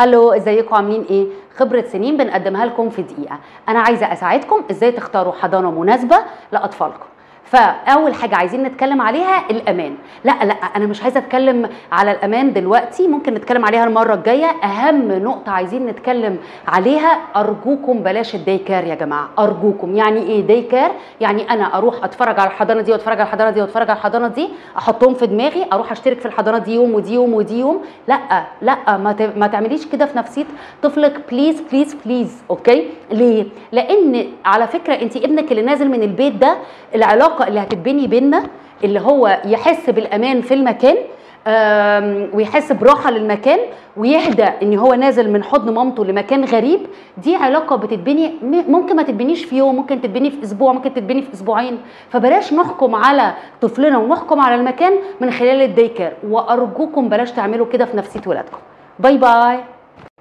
هلو، ازيكم عاملين ايه؟ خبرة سنين بنقدمها لكم في دقيقة. انا عايزة اساعدكم ازاي تختاروا حضانة مناسبة لاطفالكم. فاول حاجة عايزين نتكلم عليها الامان. لا انا مش عايزة اتكلم على الامان دلوقتي، ممكن نتكلم عليها المرة الجاية. اهم نقطة عايزين نتكلم عليها، ارجوكم بلاش الداي كير يا جماعة، ارجوكم. يعني ايه داي كير؟ يعني انا اروح اتفرج على الحضانة دي واتفرج على الحضانة دي واتفرج على الحضانة دي، احطهم في دماغي اروح اشترك في الحضانة دي يوم ودي يوم ودي يوم. لا ما تعمليش كده في نفسيه طفلك، بليز بليز بليز. اوكي؟ ليه؟ لان على فكره انت ابنك اللي نازل من البيت ده، العلاقه اللي هتتبني بينا اللي هو يحس بالامان في المكان، ويحس براحه للمكان، ويهدى ان هو نازل من حضن مامته لمكان غريب. دي علاقه بتتبني، ممكن ما تتبنيش في يوم، ممكن تتبني في اسبوع، ممكن تتبني في اسبوعين. فبلاش نحكم على طفلنا ونحكم على المكان من خلال الداي كير، وارجوكم بلاش تعملوا كده في نفسيه ولادكم. باي باي.